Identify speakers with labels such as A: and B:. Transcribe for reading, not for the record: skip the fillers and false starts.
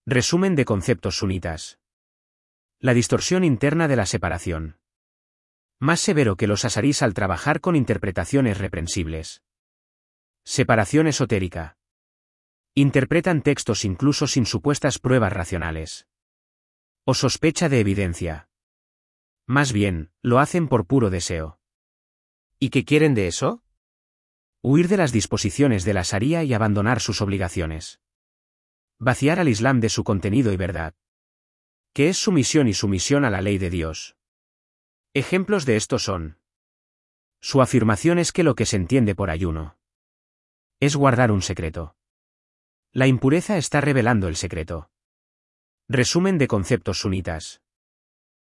A: Resumen de conceptos sunitas. La distorsión interna de la separación. Más severo que los asarís al trabajar con interpretaciones reprensibles. Separación esotérica. Interpretan textos incluso sin supuestas pruebas racionales. O sospecha de evidencia. Más bien, lo hacen por puro deseo.
B: ¿Y qué quieren de eso?
A: Huir de las disposiciones de la Sharía y abandonar sus obligaciones. Vaciar al Islam de su contenido y verdad. Que es sumisión y sumisión a la ley de Dios. Ejemplos de esto son. Su afirmación es que lo que se entiende por ayuno es guardar un secreto. La impureza está revelando el secreto. Resumen de conceptos sunitas.